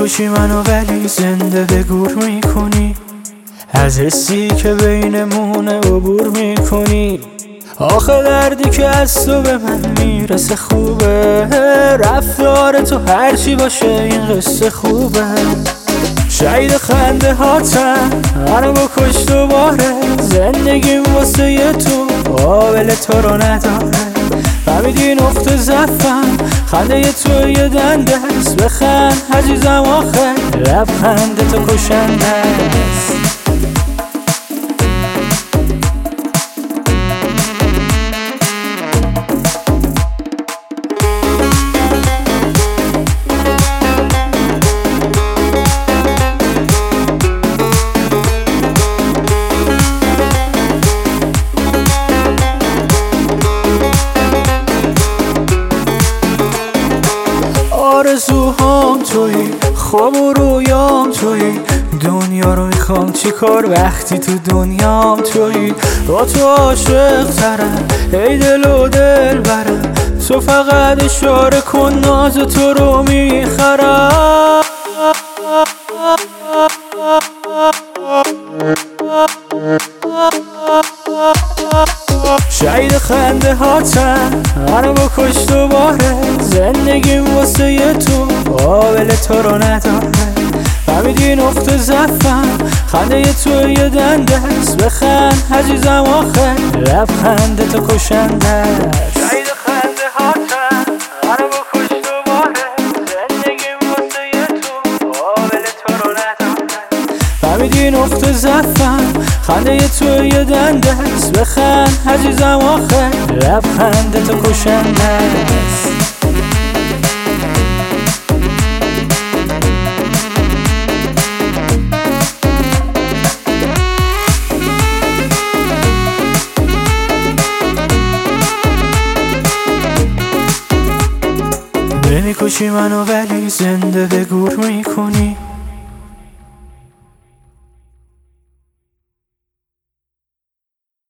نمیکشی منو ولی زنده به گور میکنی، از حسی که بینمونه عبور میکنی. آخه دردی که از تو به من میرسه خوبه، رفتار تو هرچی باشه این قصه خوبه. شهید خنده هاتم منو بکش دوباره، زندگیم واسه یه تو قابل تو رو نداره. فهمیدی نقطه ضعفم خنده تو یه دنده است، بخند عزیزم آخه لبخند تو کشنده است. آرزوهام تویی، خواب و رویام تویی، دنیا رو میخوام چی کار وقتی تو دنیام تویی. با تو عاشق ترم ای دل و دل برم، تو فقط اشاره کن ناز تو رو میخرم. شهید خنده هاتم منو بکش دوباره، زندگیم واسه یه تو قابل تو رو نداره. فهمیدی نقطه ضعفم خنده تو یه دنده است، بخند عزیزم آخه لبخند تو کشنده است. شهید خنده هاتم منو بکش دوباره، زندگیم واسه یه تو قابل تو رو نداره. فهمیدی نقطه ضعفم خنده تو یه دنده است، بخند عزیزم آخه لبخند تو کشنده است. نمیکشی منو ولی زنده به گور میکنی،